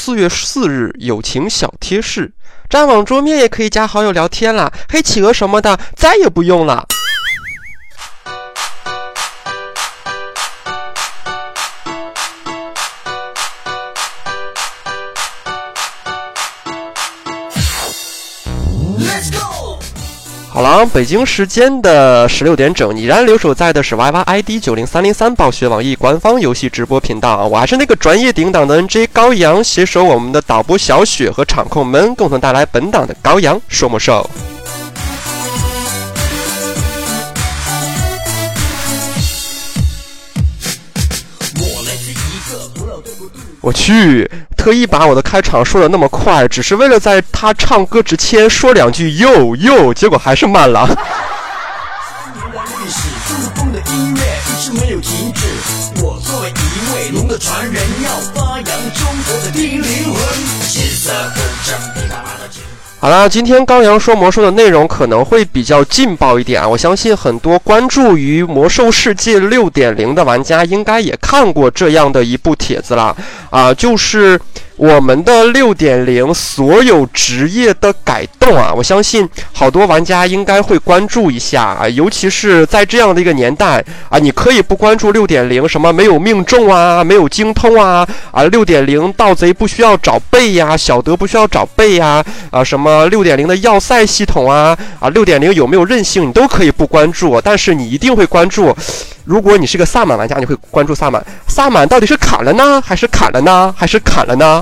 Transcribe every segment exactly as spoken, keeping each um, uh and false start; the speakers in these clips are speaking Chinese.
四月四日友情小贴士，战网桌面也可以加好友聊天啦，黑企鹅什么的再也不用了。好了，北京时间的十六点整，已然留守在的是 Y Y I D 九零三零三暴雪网易官方游戏直播频道，我还是那个专业顶档的 N J 高阳，携手我们的导播小雪和场控们，共同带来本档的高阳说魔兽。我去，特意把我的开场说的那么快，只是为了在他唱歌之前说两句哟哟，结果还是慢了。我作为一位龙的传人，要发扬中国的第一灵魂，血色不正，噼啪啪的。好了，今天高阳说魔兽的内容可能会比较劲爆一点啊！我相信很多关注于魔兽世界 六点零 的玩家应该也看过这样的一部帖子了啊，就是我们的 六点零 所有职业的改动啊，我相信好多玩家应该会关注一下啊，尤其是在这样的一个年代啊，你可以不关注 六点零 什么没有命中啊，没有精通啊啊 六点零 盗贼不需要找备呀，小德不需要找备呀啊什么六点零 的要塞系统啊啊 六点零 有没有韧性你都可以不关注，但是你一定会关注，如果你是个萨满玩家，你会关注萨满，萨满到底是砍了呢还是砍了呢还是砍了呢？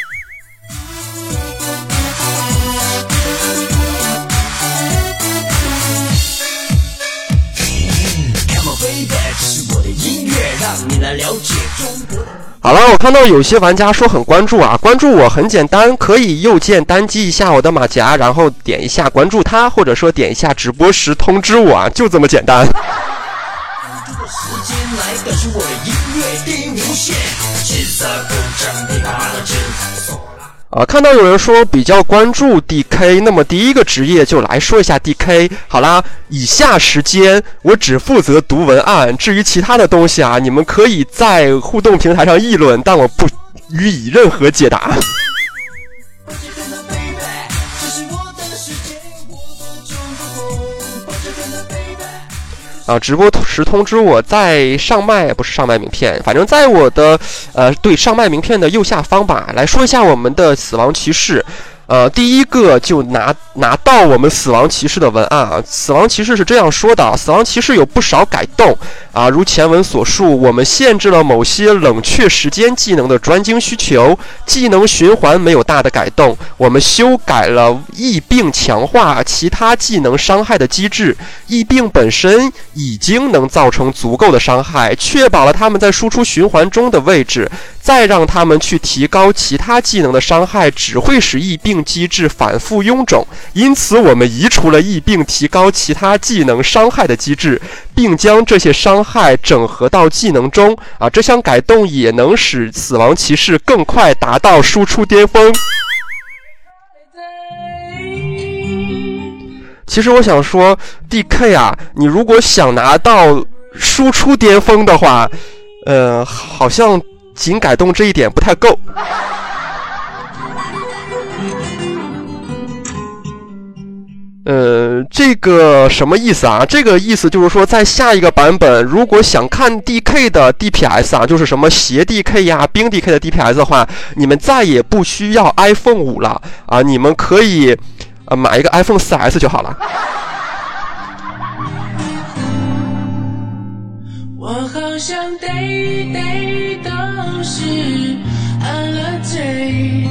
好了，我看到有些玩家说很关注啊，关注我很简单，可以右键单击一下我的马甲，然后点一下关注他，或者说点一下直播时通知我啊，就这么简单。啊，看到有人说比较关注 D K， 那么第一个职业就来说一下 D K。好啦，以下时间我只负责读文案，至于其他的东西啊，你们可以在互动平台上议论，但我不予以任何解答。啊，直播时通知我在上麦，不是上麦名片，反正在我的呃对上麦名片的右下方吧。来说一下我们的死亡骑士，呃，第一个就拿拿到我们死亡骑士的文案啊。死亡骑士是这样说的：死亡骑士有不少改动啊，如前文所述，我们限制了某些冷却时间技能的专精需求，技能循环没有大的改动。我们修改了疫病强化其他技能伤害的机制，疫病本身已经能造成足够的伤害，确保了他们在输出循环中的位置，再让他们去提高其他技能的伤害，只会使疫病机制反复臃肿。因此我们移除了疫病提高其他技能伤害的机制，并将这些伤害整合到技能中啊，这项改动也能使死亡骑士更快达到输出巅峰。其实我想说 D K 啊，你如果想拿到输出巅峰的话，呃，好像仅改动这一点不太够。呃，这个什么意思啊？这个意思就是说，在下一个版本，如果想看 D K 的 D P S 啊，就是什么邪 D K 呀、冰 D K 的 D P S 的话，你们再也不需要 iPhone 五了啊，你们可以呃买一个 iPhone 四 S 就好了。我好像 day day 都是 holiday。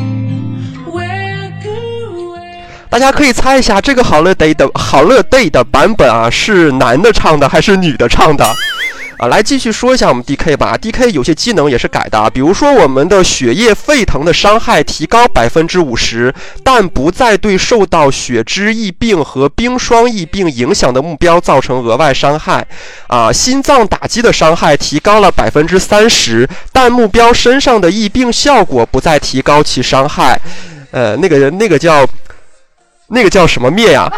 大家可以猜一下，这个好乐 day 的好乐 day 的版本啊，是男的唱的还是女的唱的？啊，来继续说一下我们 D K 吧。D K 有些技能也是改的，比如说我们的血液沸腾的伤害提高 百分之五十， 但不再对受到血之疫病和冰霜疫病影响的目标造成额外伤害。啊，心脏打击的伤害提高了 百分之三十， 但目标身上的疫病效果不再提高其伤害。呃，那个那个叫。那个叫什么灭呀？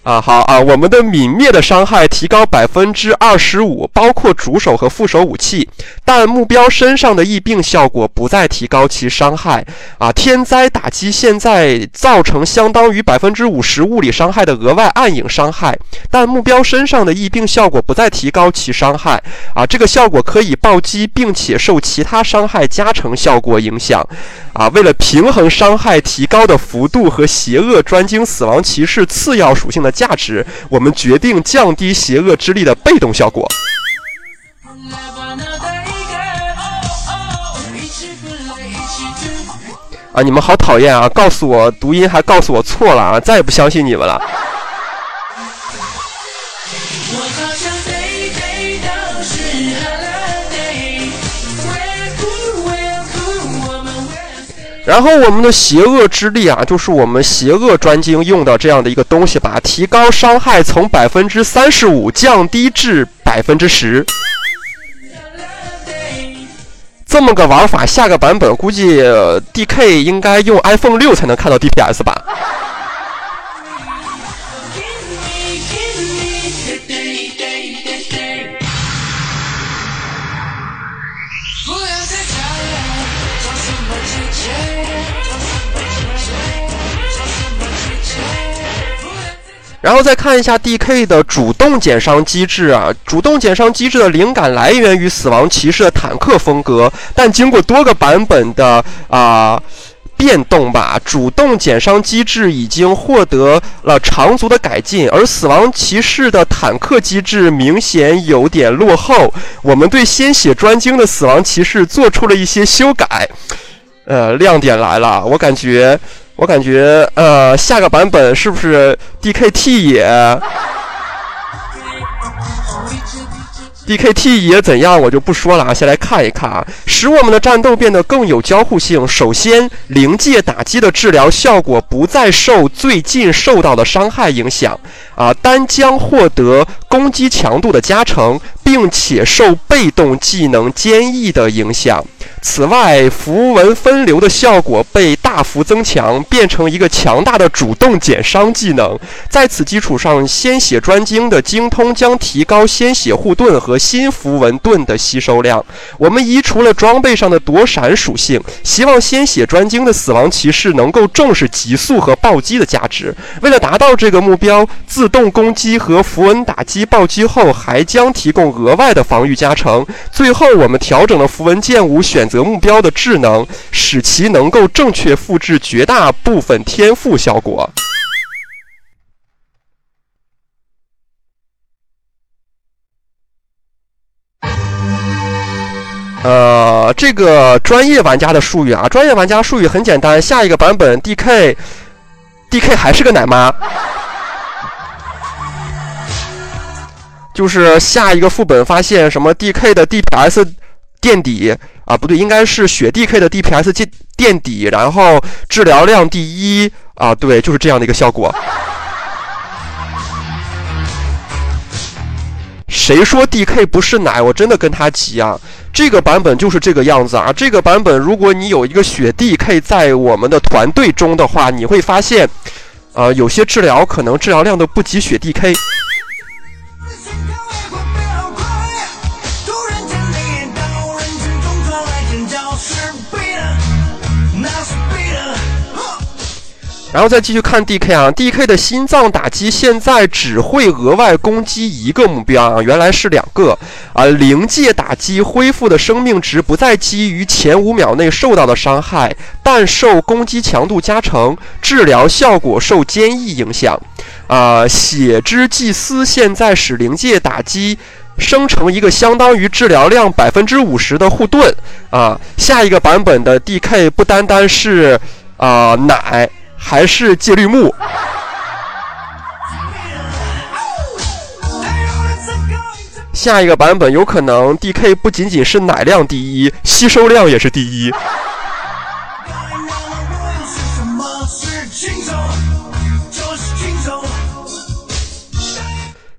啊，好啊，我们的泯灭的伤害提高百分之二十五，包括主手和副手武器，但目标身上的疫病效果不再提高其伤害。啊，天灾打击现在造成相当于百分之五十物理伤害的额外暗影伤害，但目标身上的疫病效果不再提高其伤害。啊，这个效果可以暴击，并且受其他伤害加成效果影响。啊，为了平衡伤害提高的幅度和邪恶专精死亡骑士次要属性的价值，我们决定降低邪恶之力的被动效果。啊，你们好讨厌啊！告诉我读音还告诉我错了啊！再也不相信你们了。然后我们的邪恶之力啊，就是我们邪恶专精用的这样的一个东西吧，提高伤害从百分之三十五降低至百分之十。这么个玩法，下个版本估计 D K 应该用 iPhone 六才能看到 D P S 吧。然后再看一下 D K 的主动减伤机制啊，主动减伤机制的灵感来源于死亡骑士的坦克风格，但经过多个版本的啊、呃、变动吧，主动减伤机制已经获得了长足的改进，而死亡骑士的坦克机制明显有点落后。我们对鲜血专精的死亡骑士做出了一些修改，呃，亮点来了，我感觉。我感觉，呃，下个版本是不是 D K T 也 D K T 也怎样？我就不说了啊，先来看一看啊，使我们的战斗变得更有交互性。首先，灵界打击的治疗效果不再受最近受到的伤害影响啊，单将获得攻击强度的加成，并且受被动技能坚毅的影响。此外，符文分流的效果被大幅增强，变成一个强大的主动减伤技能。在此基础上，鲜血专精的精通将提高鲜血护盾和新符文盾的吸收量。我们移除了装备上的躲闪属性，希望鲜血专精的死亡骑士能够正视极速和暴击的价值。为了达到这个目标，自动攻击和符文打击暴击后还将提供额外的防御加成。最后，我们调整了符文剑舞选择目标的智能，使其能够正确复制绝大部分天赋效果。呃，这个专业玩家的术语啊，专业玩家术语很简单，下一个版本 D K D K 还是个奶妈。就是下一个副本发现什么 D K 的 D P S 垫底啊，不对，应该是血 D K 的 D P S 垫底，然后治疗量第一啊，对，就是这样的一个效果。谁说 D K 不是奶？我真的跟他急啊！这个版本就是这个样子啊！这个版本，如果你有一个血 D K 在我们的团队中的话，你会发现，呃，有些治疗可能治疗量都不及血 D K。然后再继续看 D K 啊 ，D K 的心脏打击现在只会额外攻击一个目标啊，原来是两个啊。灵界打击恢复的生命值不再基于前五秒内受到的伤害，但受攻击强度加成，治疗效果受坚毅影响啊。血之祭司现在使灵界打击生成一个相当于治疗量百分之五十的护盾啊。下一个版本的 D K 不单单是啊奶。还是戒律木，下一个版本有可能 D K 不仅仅是奶量第一，吸收量也是第一。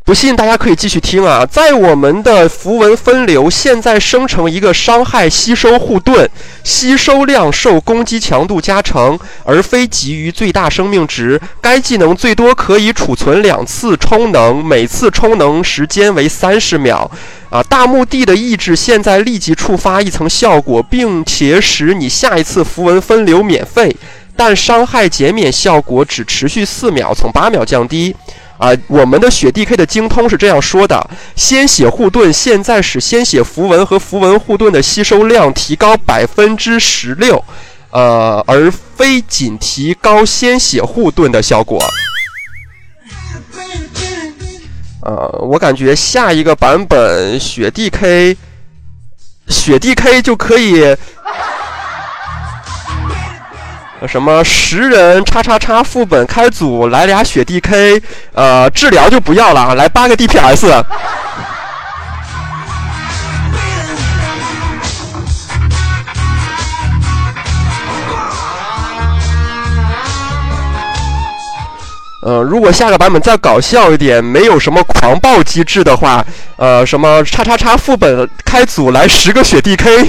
不信大家可以继续听啊。在我们的符文分流现在生成一个伤害吸收护盾，吸收量受攻击强度加成，而非给予最大生命值。该技能最多可以储存两次充能，每次充能时间为三十秒。啊，大墓地的意志现在立即触发一层效果，并且使你下一次符文分流免费，但伤害减免效果只持续四秒，从八秒降低。啊，我们的血 D K 的精通是这样说的：鲜血护盾现在使鲜血符文和符文护盾的吸收量提高百分之十六，呃，而非仅提高鲜血护盾的效果。呃，我感觉下一个版本血 D K， 血 D K 就可以。什么十人叉叉叉副本开组来俩血 D K， 呃，治疗就不要了，来八个 D P S。呃，如果下个版本再搞笑一点，没有什么狂暴机制的话，呃，什么叉叉叉副本开组来十个血 D K。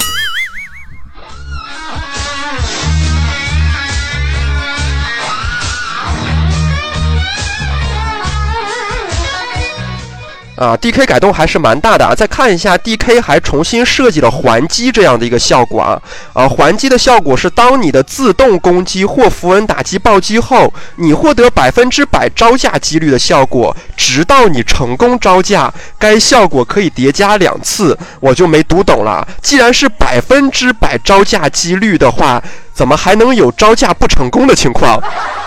啊 ，D K 改动还是蛮大的啊！再看一下 ，D K 还重新设计了还击这样的一个效果啊。啊，还击的效果是当你的自动攻击或符文打击暴击后，你获得百分之百招架几率的效果，直到你成功招架。该效果可以叠加两次，我就没读懂了。既然是百分之百招架几率的话，怎么还能有招架不成功的情况？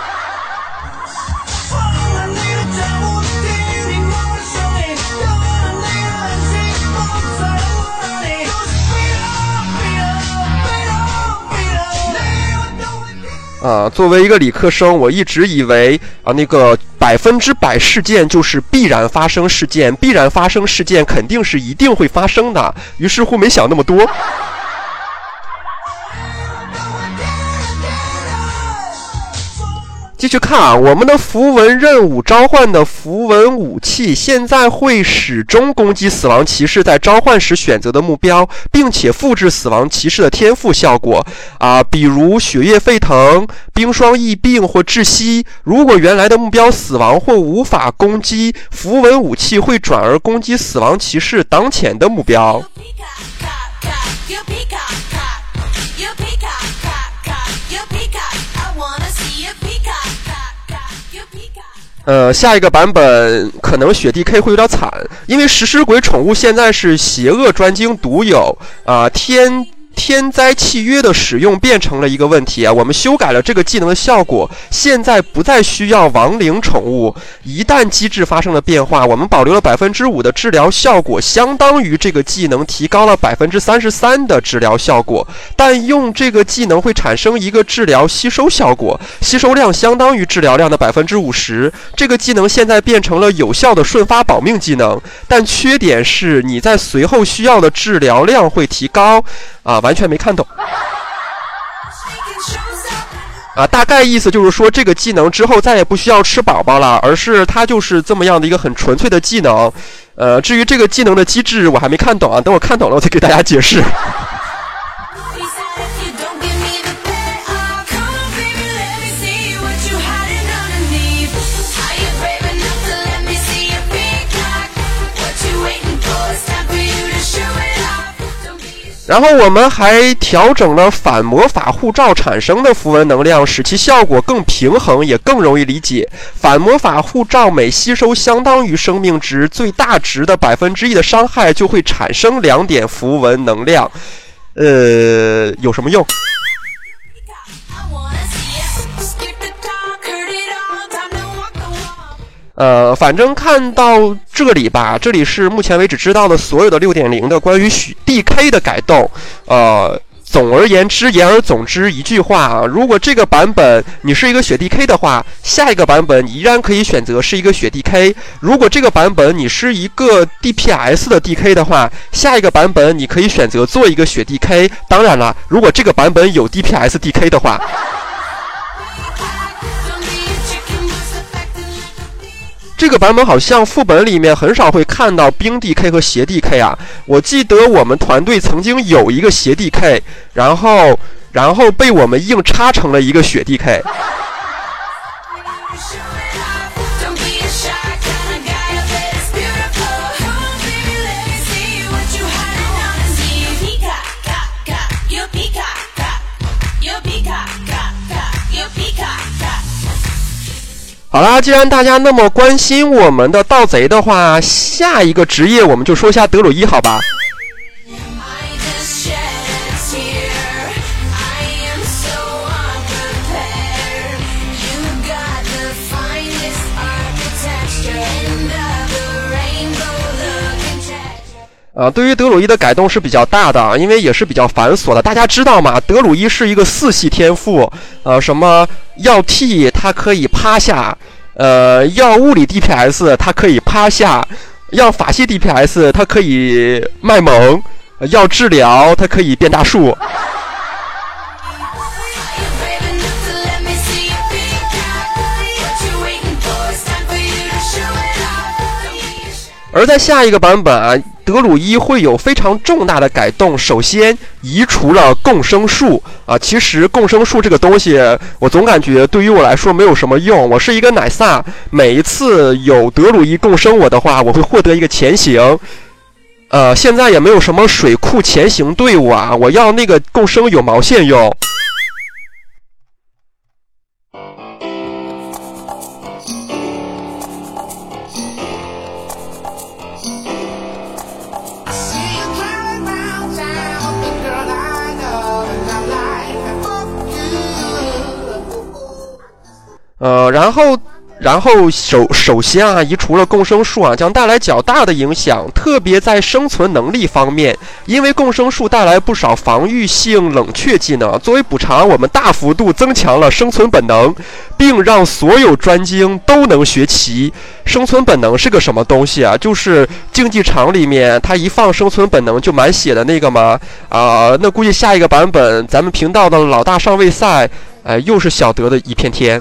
啊，作为一个理科生，我一直以为啊，那个百分之百事件就是必然发生事件，必然发生事件肯定是一定会发生的，于是乎没想那么多。继续看啊，我们的符文任务召唤的符文武器现在会始终攻击死亡骑士在召唤时选择的目标，并且复制死亡骑士的天赋效果啊，比如血液沸腾、冰霜疫病或窒息。如果原来的目标死亡或无法攻击，符文武器会转而攻击死亡骑士当前的目标。呃，下一个版本可能血 D K 会有点惨，因为食尸鬼宠物现在是邪恶专精独有啊、呃，天天灾契约的使用变成了一个问题啊。我们修改了这个技能的效果，现在不再需要亡灵宠物。一旦机制发生了变化，我们保留了百分之五的治疗效果，相当于这个技能提高了百分之三十三的治疗效果。但用这个技能会产生一个治疗吸收效果，吸收量相当于治疗量的百分之五十。这个技能现在变成了有效的瞬发保命技能，但缺点是你在随后需要的治疗量会提高。啊，完全没看懂。啊，大概意思就是说，这个技能之后再也不需要吃宝宝了，而是它就是这么样的一个很纯粹的技能。呃，至于这个技能的机制，我还没看懂啊，等我看懂了，我再给大家解释。然后我们还调整了反魔法护罩产生的符文能量，使其效果更平衡，也更容易理解。反魔法护罩每吸收相当于生命值最大值的百分之一的伤害，就会产生两点符文能量。呃，有什么用？呃，反正看到这里吧，这里是目前为止知道的所有的 六点零 的关于 D K 的改动。呃，总而言之，言而总之一句话啊，如果这个版本你是一个血 D K 的话，下一个版本依然可以选择是一个血 D K。如果这个版本你是一个 D P S 的 D K 的话，下一个版本你可以选择做一个血 D K。当然了，如果这个版本有 D P S D K 的话。 这个版本好像副本里面很少会看到冰 D K 和邪 D K 啊。我记得我们团队曾经有一个邪 D K， 然后然后被我们硬插成了一个血 D K。好啦，既然大家那么关心我们的盗贼的话，下一个职业我们就说一下德鲁伊，好吧？呃，对于德鲁伊的改动是比较大的，因为也是比较繁琐的。大家知道吗？德鲁伊是一个四系天赋，呃，什么要 T 它可以趴下，呃，要物理 D P S 它可以趴下，要法系 D P S 它可以卖萌，要治疗它可以变大树。而在下一个版本啊，德鲁伊会有非常重大的改动。首先移除了共生树啊，其实共生树这个东西，我总感觉对于我来说没有什么用。我是一个奶萨，每一次有德鲁伊共生我的话，我会获得一个前行。呃，现在也没有什么水库前行队伍啊，我要那个共生有毛线用。呃，然后，然后首首先啊，移除了共生树啊，将带来较大的影响，特别在生存能力方面，因为共生树带来不少防御性冷却技能，作为补偿，我们大幅度增强了生存本能，并让所有专精都能学齐。生存本能是个什么东西啊？就是竞技场里面他一放生存本能就满血的那个吗？啊、呃，那估计下一个版本咱们频道的老大上位赛，呃，又是小德的一片天。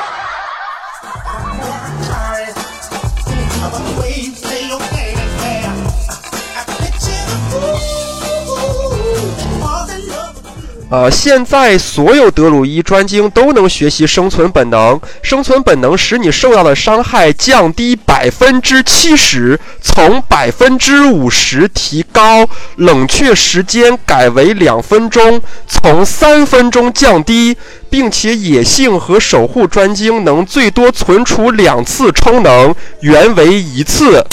呃，现在所有德鲁伊专精都能学习生存本能，生存本能使你受到的伤害降低百分之七十，从百分之五十提高，冷却时间改为两分钟，从三分钟降低，并且野性和守护专精能最多存储两次充能，原为一次。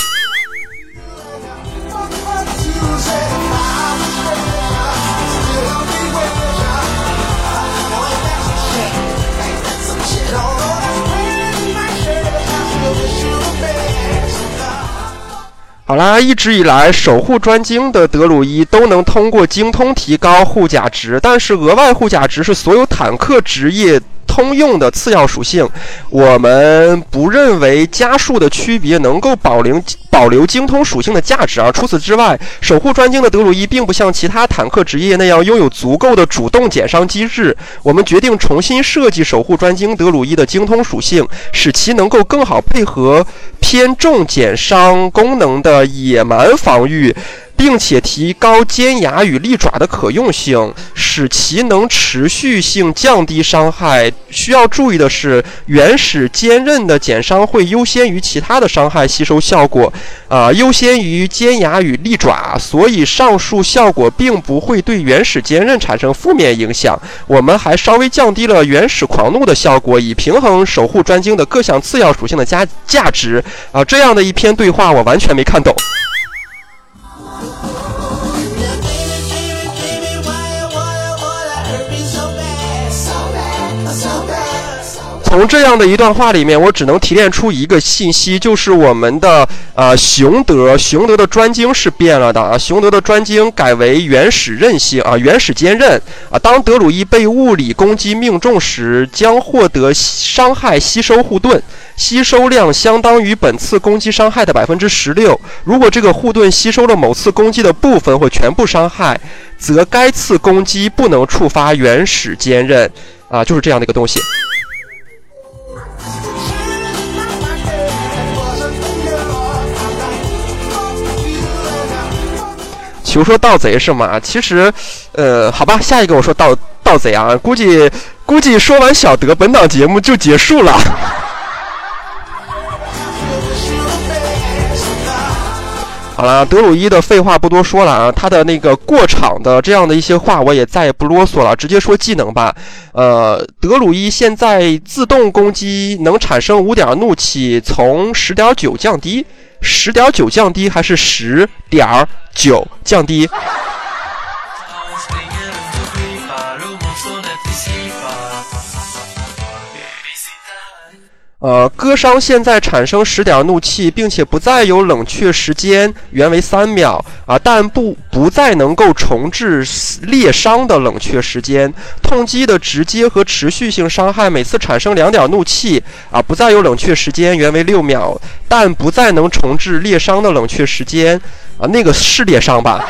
好啦，一直以来守护专精的德鲁伊都能通过精通提高护甲值，但是额外护甲值是所有坦克职业通用的次要属性，我们不认为加数的区别能够保留保留精通属性的价值啊。除此之外，守护专精的德鲁伊并不像其他坦克职业那样拥有足够的主动减伤机制，我们决定重新设计守护专精德鲁伊的精通属性，使其能够更好配合偏重减伤功能的野蛮防御，并且提高尖牙与利爪的可用性，使其能持续性降低伤害。需要注意的是，原始坚韧的减伤会优先于其他的伤害吸收效果，啊、呃，优先于尖牙与利爪，所以上述效果并不会对原始坚韧产生负面影响。我们还稍微降低了原始狂怒的效果，以平衡守护专精的各项次要属性的加价值。啊、呃，这样的一篇对话我完全没看懂。从这样的一段话里面，我只能提炼出一个信息，就是我们的呃熊德熊德的专精是变了的啊，熊德的专精改为原始韧性啊，原始坚韧啊。当德鲁伊被物理攻击命中时，将获得伤害吸收护盾，吸收量相当于本次攻击伤害的百分之十六。如果这个护盾吸收了某次攻击的部分或全部伤害，则该次攻击不能触发原始坚韧啊，就是这样的一个东西。 求说盗贼是吗？其实，呃，好吧，下一个我说盗盗贼啊，估计估计说完小德，本档节目就结束了。好了，德鲁伊的废话不多说了啊，他的那个过场的这样的一些话我也再也不啰嗦了，直接说技能吧。呃，德鲁伊现在自动攻击能产生五点怒气，从 十点九 降低 ,十点九 降低还是 十点九 降低？呃，割伤现在产生十点怒气，并且不再有冷却时间，原为三秒啊，但不不再能够重置裂伤的冷却时间。痛击的直接和持续性伤害每次产生两点怒气啊，不再有冷却时间，原为六秒，但不再能重置裂伤的冷却时间啊，那个是裂伤吧？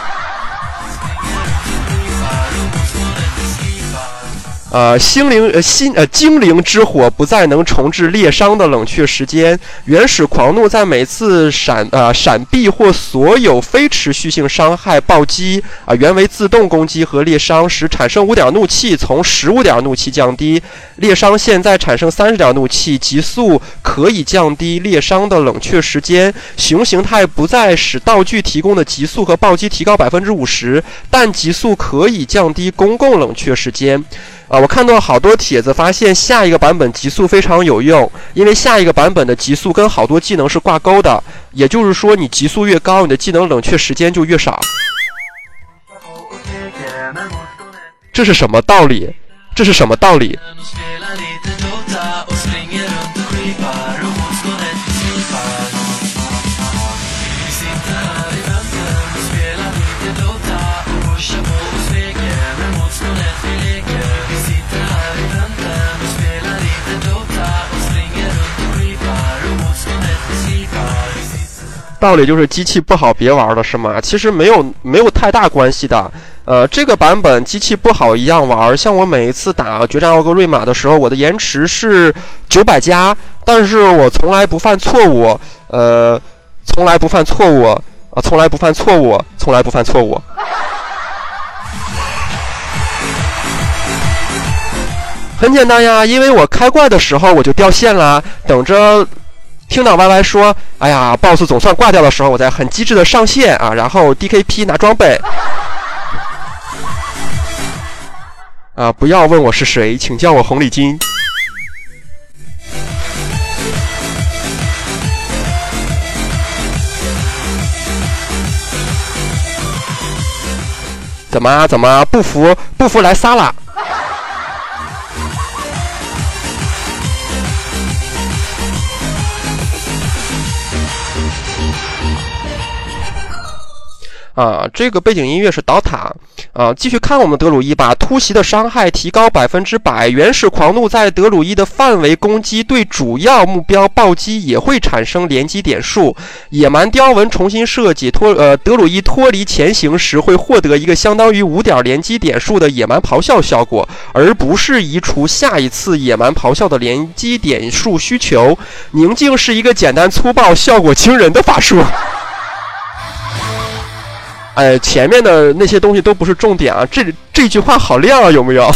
呃，心灵呃心呃精灵之火不再能重置裂伤的冷却时间。原始狂怒在每次闪呃闪避或所有非持续性伤害暴击啊、呃，原为自动攻击和裂伤时产生五点怒气，从十五点怒气降低。裂伤现在产生三十点怒气，极速可以降低裂伤的冷却时间。熊形态不再使道具提供的极速和暴击提高百分之五十，但极速可以降低公共冷却时间。啊，我看到好多帖子发现下一个版本极速非常有用，因为下一个版本的极速跟好多技能是挂钩的，也就是说你极速越高，你的技能冷却时间就越少。这是什么道理？这是什么道理？道理就是机器不好别玩了是吗？其实没有没有太大关系的。呃，这个版本机器不好一样玩，像我每一次打决战奥格瑞玛的时候，我的延迟是九百加，但是我从来不犯错误，呃，从来不犯错误，啊、呃，从来不犯错误，从来不犯错误。很简单呀，因为我开怪的时候我就掉线了，等着听到 Y Y 说哎呀 boss 总算挂掉的时候，我再很机智的上线啊，然后 D K P 拿装备啊，不要问我是谁，请叫我红领巾。怎么怎么不服不服来撒啦？啊，这个背景音乐是倒塔啊，继续看我们德鲁伊吧。突袭的伤害提高百分之百，原始狂怒在德鲁伊的范围攻击对主要目标暴击也会产生连击点数。野蛮雕纹重新设计，脱呃德鲁伊脱离前行时会获得一个相当于五点连击点数的野蛮咆哮效果，而不是移除下一次野蛮咆哮的连击点数需求。宁静是一个简单粗暴、效果惊人的法术。哎，前面的那些东西都不是重点啊，这这句话好亮啊，有没有？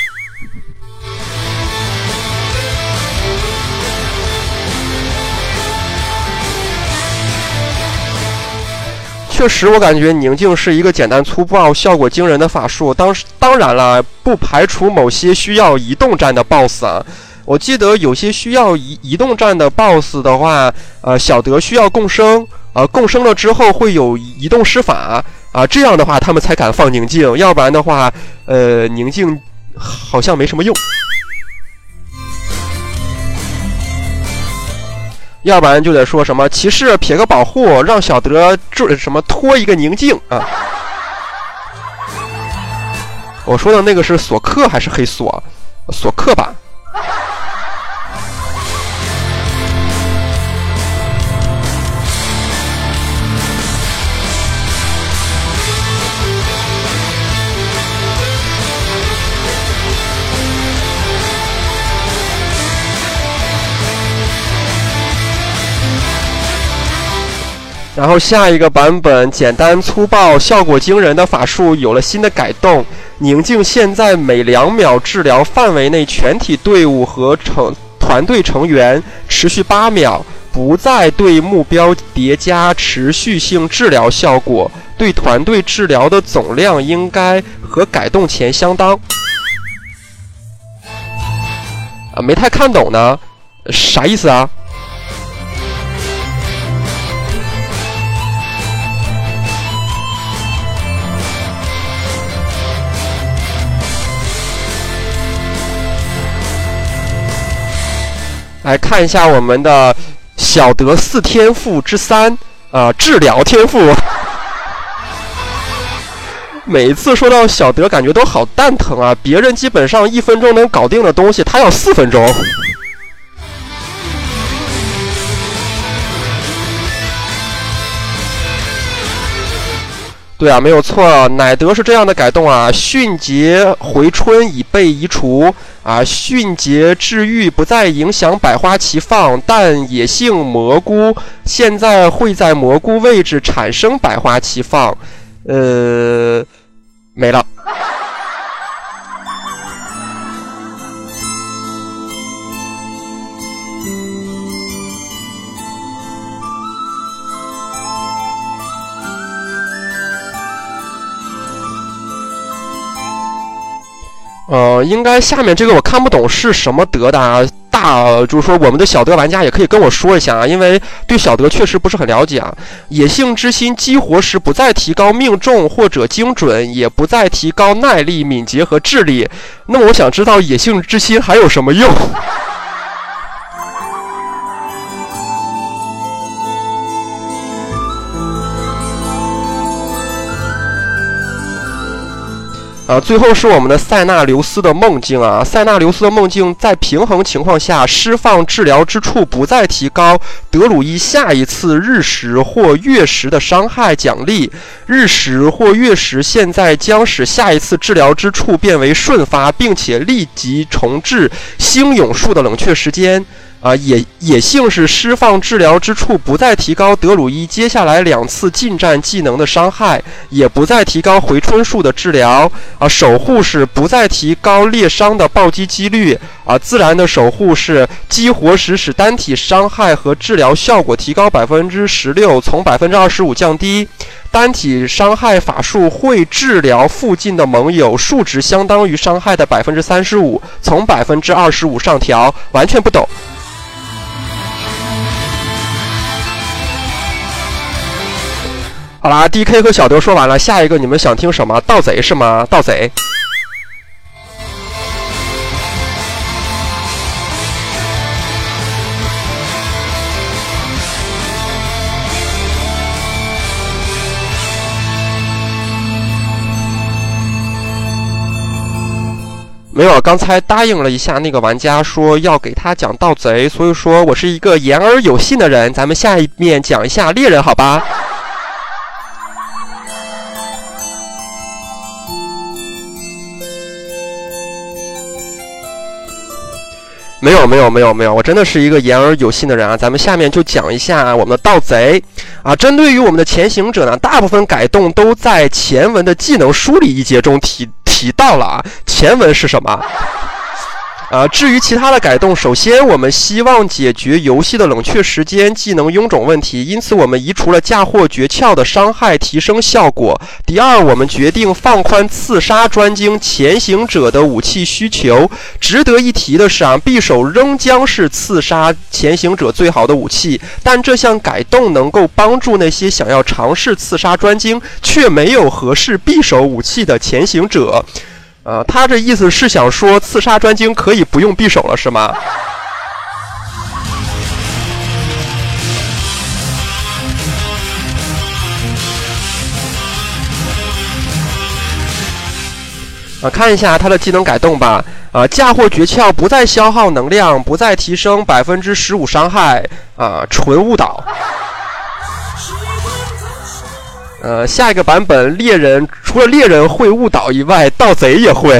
确实，我感觉宁静是一个简单粗暴、效果惊人的法术。当当然了，不排除某些需要移动战的 BOSS 啊。我记得有些需要移移动战的 BOSS 的话，呃，小德需要共生。呃，共生了之后会有移动施法啊、呃，这样的话他们才敢放宁静，要不然的话，呃，宁静好像没什么用。要不然就得说什么骑士撇个保护，让小德这什么拖一个宁静啊。我说的那个是索克还是黑索？索克吧。 然后下一个版本简单粗暴、效果惊人的法术有了新的改动，宁静现在每两秒治疗范围内全体队伍和成团队成员，持续八秒，不再对目标叠加持续性治疗效果，对团队治疗的总量应该和改动前相当。啊，没太看懂呢，啥意思啊？来看一下我们的小德四天赋之三啊、呃，治疗天赋。每一次说到小德，感觉都好蛋疼啊！别人基本上一分钟能搞定的东西，他要四分钟。对啊，没有错，乃德是这样的改动啊：迅捷回春已被移除啊，迅捷治愈不再影响百花齐放，但野性蘑菇现在会在蘑菇位置产生百花齐放。呃，没了。呃，应该下面这个我看不懂是什么德的啊，大就是说我们的小德玩家也可以跟我说一下啊，因为对小德确实不是很了解啊。野性之心激活时不再提高命中或者精准，也不再提高耐力、敏捷和智力。那么我想知道野性之心还有什么用？啊，最后是我们的塞纳留斯的梦境啊！塞纳留斯的梦境在平衡情况下释放治疗之处不再提高德鲁伊下一次日食或月食的伤害奖励。日食或月食现在将使下一次治疗之处变为瞬发，并且立即重置星永数的冷却时间。啊，野野性是释放治疗之处不再提高德鲁伊接下来两次近战技能的伤害，也不再提高回春术的治疗。啊，守护是不再提高裂伤的暴击几率。啊，自然的守护是激活时使单体伤害和治疗效果提高百分之十六，从百分之二十五降低。单体伤害法术会治疗附近的盟友，数值相当于伤害的百分之三十五，从百分之二十五上调。完全不懂。好啦 ，D K 和小德说完了，下一个你们想听什么？盗贼是吗？盗贼。没有，刚才答应了一下那个玩家，说要给他讲盗贼，所以说我是一个言而有信的人。咱们下一面讲一下猎人，好吧？没有没有没有没有，我真的是一个言而有信的人啊！咱们下面就讲一下我们的盗贼啊。针对于我们的前行者呢，大部分改动都在前文的技能梳理一节中提提到了啊。前文是什么？啊，至于其他的改动，首先我们希望解决游戏的冷却时间、技能臃肿问题，因此我们移除了嫁祸诀窍的伤害提升效果。第二，我们决定放宽刺杀专精前行者的武器需求。值得一提的是啊，匕首仍将是刺杀前行者最好的武器，但这项改动能够帮助那些想要尝试刺杀专精却没有合适匕首武器的前行者。呃，他这意思是想说刺杀专精可以不用匕首了，是吗？啊，看一下他的技能改动吧。啊，嫁祸诀窍不再消耗能量，不再提升百分之十五伤害。啊，纯误导。呃，下一个版本猎人除了猎人会误导以外，盗贼也会。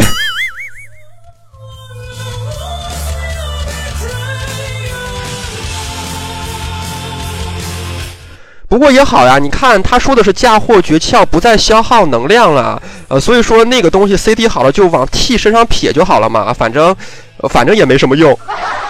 不不过也好呀，你看他说的是嫁祸诀窍，不再消耗能量了，呃，所以说那个东西 C D 好了就往 T 身上撇就好了嘛，反正，呃、反正也没什么用。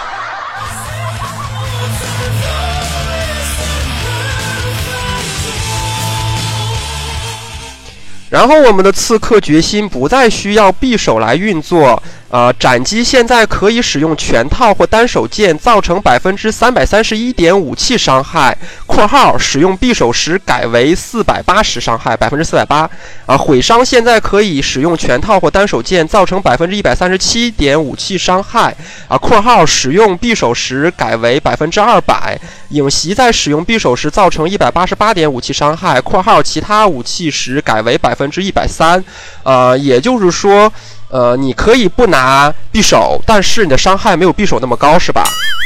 然后我们的刺客决心不再需要匕首来运作，呃，斩击现在可以使用全套或单手剑，造成百分之三百三十一点武器伤害（括号使用匕首时改为四百八十伤害，百分之四百八）。啊，毁伤现在可以使用全套或单手剑，造成百分之一百三十七点武器伤害啊（括号使用匕首时改为百分之二百）。影袭在使用匕首时造成一百八十八点武器伤害（括号其他武器时改为百分之一百三）。呃，也就是说。呃，你可以不拿匕首，但是你的伤害没有匕首那么高，是吧？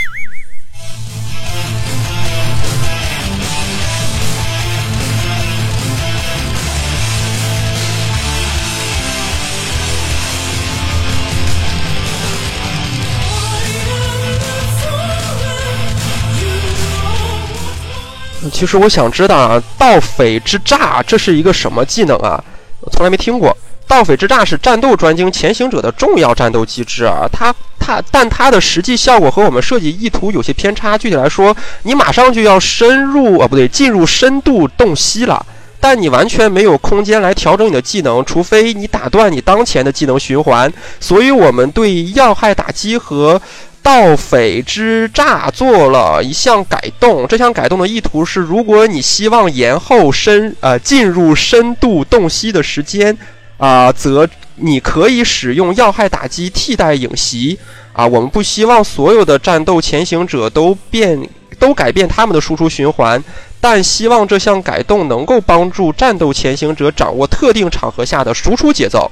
其实我想知道啊，盗匪之诈这是一个什么技能啊？我从来没听过。盗匪之诈是战斗专精潜行者的重要战斗机制啊，它它但它的实际效果和我们设计意图有些偏差。具体来说，你马上就要深入啊，不对，进入深度洞悉了，但你完全没有空间来调整你的技能，除非你打断你当前的技能循环。所以我们对要害打击和盗匪之诈做了一项改动，这项改动的意图是，如果你希望延后深呃进入深度洞悉的时间。啊、呃，则你可以使用要害打击替代影袭啊。我们不希望所有的战斗潜行者都变都改变他们的输出循环，但希望这项改动能够帮助战斗潜行者掌握特定场合下的输出节奏。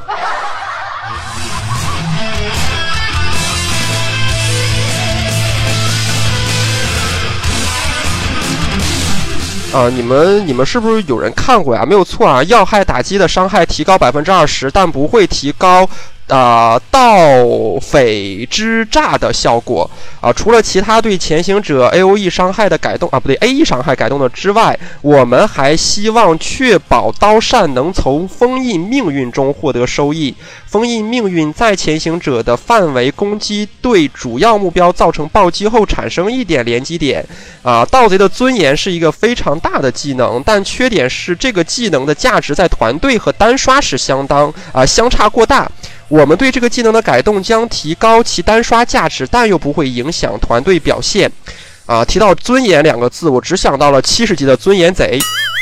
啊，你们你们是不是有人看过呀？没有错啊，要害打击的伤害提高百分之二十，但不会提高啊、呃、盗匪之诈的效果啊。除了其他对潜行者 A O E 伤害的改动啊，不对 A E 伤害改动的之外，我们还希望确保刀扇能从封印命运中获得收益。封印命运在潜行者的范围攻击对主要目标造成暴击后产生一点连击点啊。盗贼的尊严是一个非常大的技能，但缺点是这个技能的价值在团队和单刷时相当啊相差过大。我们对这个技能的改动将提高其单刷价值，但又不会影响团队表现啊。提到尊严两个字，我只想到了七十级的尊严贼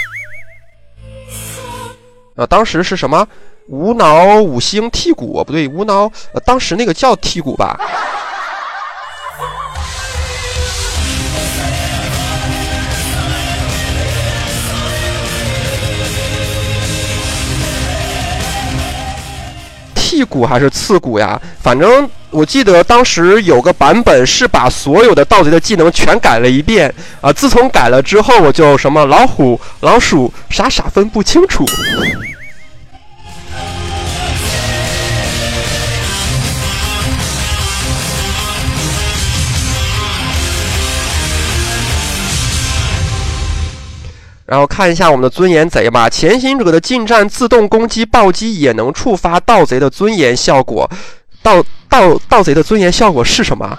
啊，当时是什么？无脑五星剔骨，不对，无脑，呃，当时那个叫剔骨吧。剔骨还是刺骨呀？反正我记得当时有个版本是把所有的盗贼的技能全改了一遍啊。自从改了之后，我就什么老虎、老鼠，傻傻分不清楚。然后看一下我们的尊严贼吧，潜行者的近战自动攻击暴击也能触发盗贼的尊严效果。盗盗盗贼的尊严效果是什么？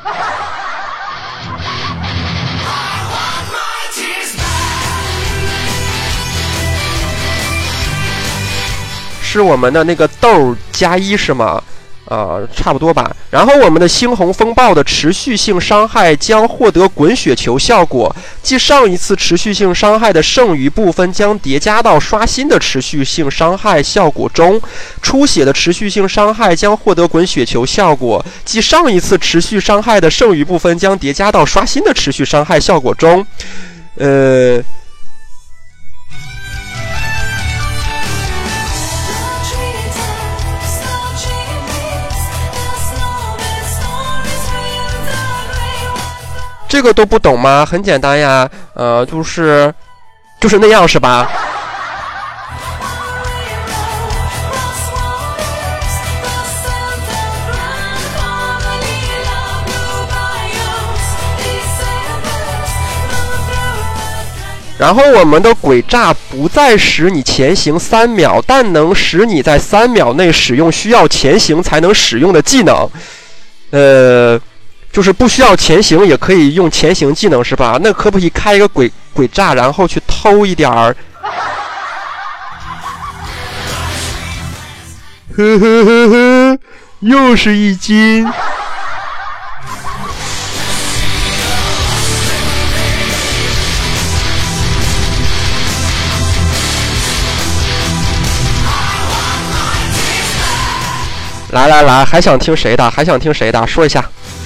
是我们的那个豆加一是吗？呃，差不多吧。然后我们的猩红风暴的持续性伤害将获得滚雪球效果，即上一次持续性伤害的剩余部分将叠加到刷新的持续性伤害效果中。出血的持续性伤害将获得滚雪球效果，即上一次持续伤害的剩余部分将叠加到刷新的持续伤害效果中。呃。这个都不懂吗？很简单呀，呃，就是就是那样是吧？ 然后我们的诡诈不再使你前行三秒，但能使你在三秒内使用需要前行才能使用的技能。呃，就是不需要前行也可以用前行技能是吧？那可不可以开一个诡诡诈，然后去偷一点儿？呵呵呵呵，又是一斤。来来来，还想听谁的？还想听谁的？说一下。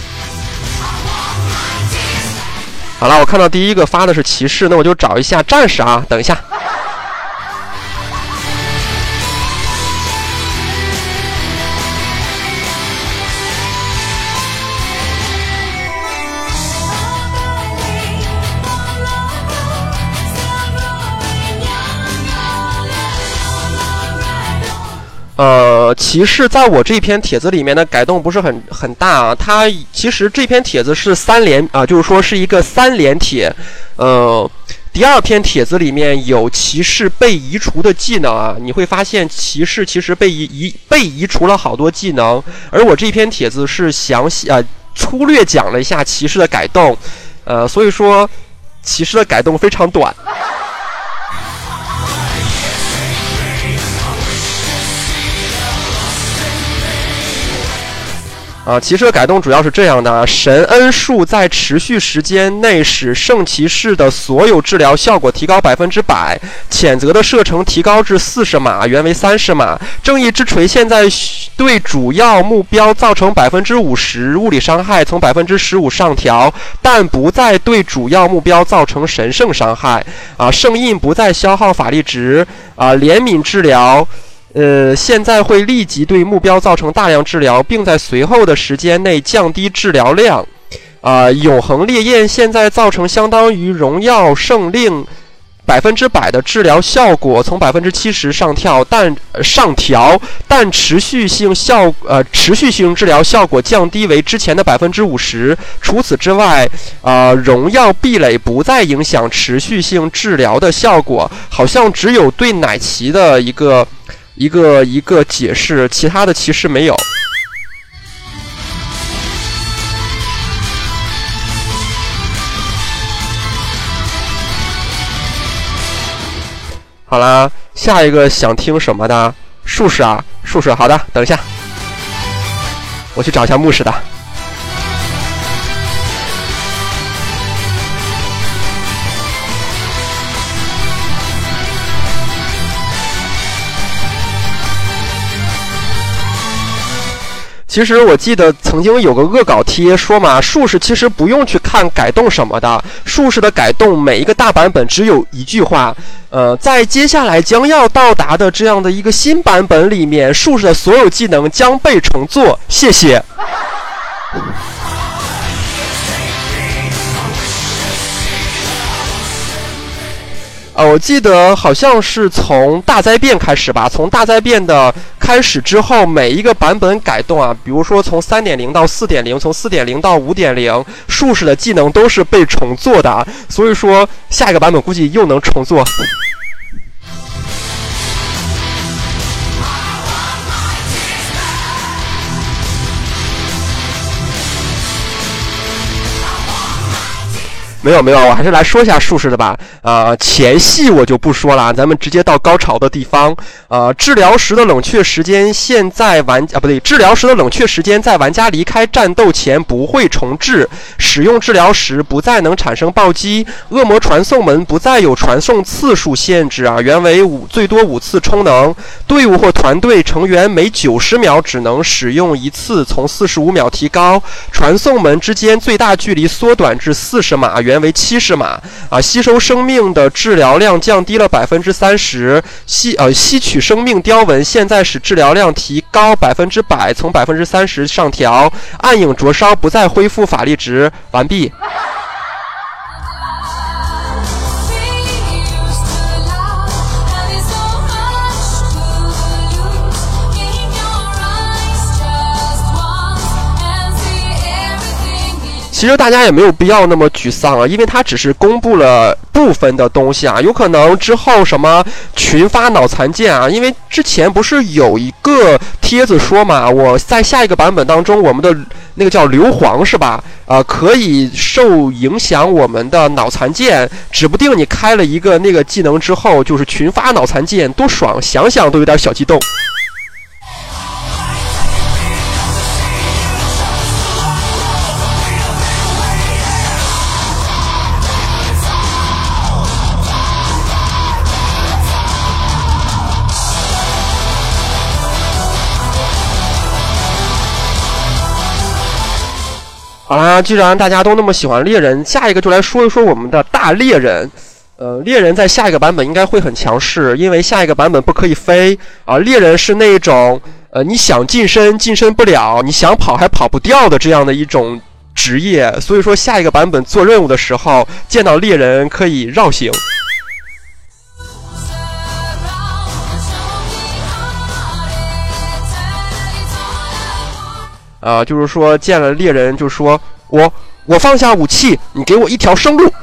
好了，我看到第一个发的是骑士，那我就找一下战士啊。等一下。呃，骑士在我这篇帖子里面的改动不是很很大啊，它其实这篇帖子是三连啊、呃，就是说是一个三连帖。呃，第二篇帖子里面有骑士被移除的技能啊，你会发现骑士其实被移移被移除了好多技能，而我这篇帖子是详细啊、呃、粗略讲了一下骑士的改动，呃，所以说骑士的改动非常短。啊，骑士的改动主要是这样的：神恩术在持续时间内使圣骑士的所有治疗效果提高百分之百，谴责的射程提高至四十码，原为三十码。正义之锤现在对主要目标造成百分之五十物理伤害，从百分之十五上调，但不再对主要目标造成神圣伤害。啊，圣印不再消耗法力值。啊，怜悯治疗。呃，现在会立即对目标造成大量治疗，并在随后的时间内降低治疗量。啊、呃，永恒烈焰现在造成相当于荣耀圣令百分之百的治疗效果，从百分之七十上跳，但、呃、上调，但持续性效呃持续性治疗效果降低为之前的百分之五十。除此之外，啊、呃，荣耀壁垒不再影响持续性治疗的效果，好像只有对奶骑的一个。一个一个解释，其他的骑士没有。好啦，下一个想听什么的？术士啊，术士，好的，等一下，我去找一下牧师的。其实我记得曾经有个恶搞贴说嘛，术士其实不用去看改动什么的，术士的改动每一个大版本只有一句话，呃，在接下来将要到达的这样的一个新版本里面，术士的所有技能将被重做，谢谢。呃，我记得好像是从大灾变开始吧，从大灾变的开始之后，每一个版本改动啊，比如说从 三点零 到 四点零， 从 四点零 到 五点零， 术士的技能都是被重做的，所以说下一个版本估计又能重做。没有没有，我还是来说一下术士的吧。呃，前戏我就不说了，咱们直接到高潮的地方。呃，治疗时的冷却时间，现在玩啊不对，治疗时的冷却时间在玩家离开战斗前不会重置。使用治疗时不再能产生暴击。恶魔传送门不再有传送次数限制啊，原为五最多五次充能。队伍或团队成员每九十秒只能使用一次，从四十五秒提高。传送门之间最大距离缩短至四十码。原为七十码啊，吸收生命的治疗量降低了百分之三十，吸呃吸取生命雕纹现在使治疗量提高百分之百，从百分之三十上调。暗影灼烧不再恢复法力值，完毕。 其实大家也没有必要那么沮丧啊，因为它只是公布了部分的东西啊，有可能之后什么群发脑残键啊，因为之前不是有一个帖子说嘛，我在下一个版本当中，我们的那个叫硫磺是吧？呃，可以受影响我们的脑残键，指不定你开了一个那个技能之后，就是群发脑残键，多爽！想想都有点小激动。好啦，既然大家都那么喜欢猎人，下一个就来说一说我们的大猎人。呃，猎人在下一个版本应该会很强势，因为下一个版本不可以飞啊。猎人是那种呃，你想近身近身不了，你想跑还跑不掉的这样的一种职业，所以说下一个版本做任务的时候，见到猎人可以绕行。啊、呃，就是说见了猎人就说我我放下武器，你给我一条生路。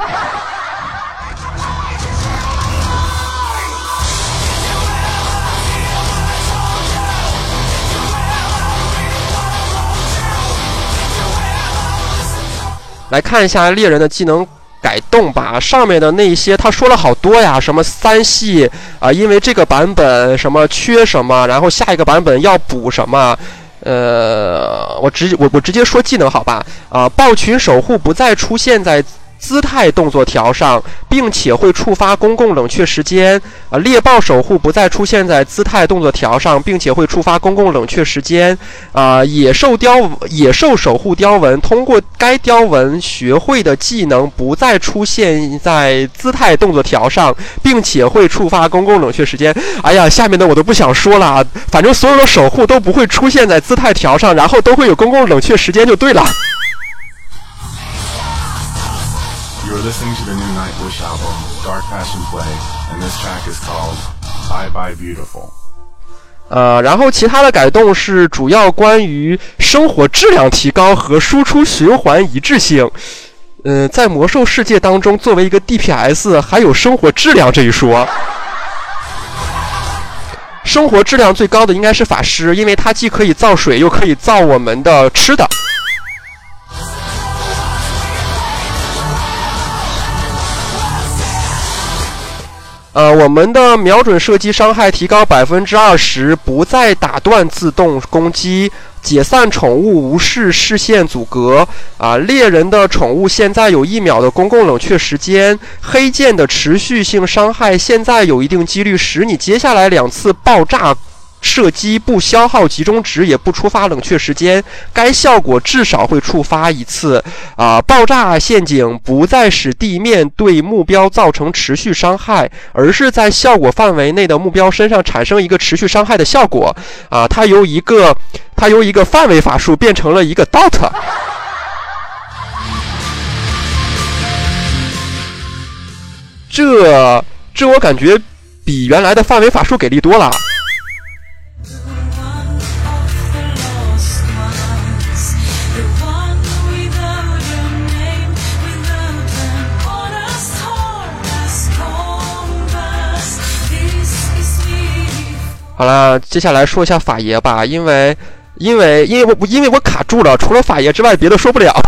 来看一下猎人的技能改动吧，上面的那些他说了好多呀，什么三系啊、呃，因为这个版本什么缺什么，然后下一个版本要补什么。呃，我直我我直接说技能好吧？啊、呃，豹群守护不再出现在姿态动作条上，并且会触发公共冷却时间。啊、呃，猎豹守护不再出现在姿态动作条上，并且会触发公共冷却时间。啊、呃，野兽雕野兽守护雕纹通过该雕纹学会的技能不再出现在姿态动作条上，并且会触发公共冷却时间。哎呀，下面的我都不想说了，反正所有的守护都不会出现在姿态条上，然后都会有公共冷却时间就对了。 You're listening to the new Nightwish album, Dark Passion Play, and this track is called Bye Bye Beautiful. 呃，然后其他的改动是主要关于生活质量提高和输出循环一致性。呃，在魔兽世界当中，作为一个 D P S， 还有生活质量这一说。生活质量最高的应该是法师，因为它既可以造水，又可以造我们的吃的。呃，我们的瞄准射击伤害提高百分之二十，不再打断自动攻击，解散宠物无视视线阻隔。啊、呃，猎人的宠物现在有一秒的公共冷却时间。黑剑的持续性伤害现在有一定几率使你接下来两次爆炸射击不消耗集中值，也不触发冷却时间，该效果至少会触发一次。啊、呃，爆炸陷阱不再使地面对目标造成持续伤害，而是在效果范围内的目标身上产生一个持续伤害的效果。啊、呃，它由一个它由一个范围法术变成了一个 dot。这这我感觉比原来的范围法术给力多了。好了，接下来说一下法爷吧，因为，因为，因为我因为我卡住了，除了法爷之外，别的说不了。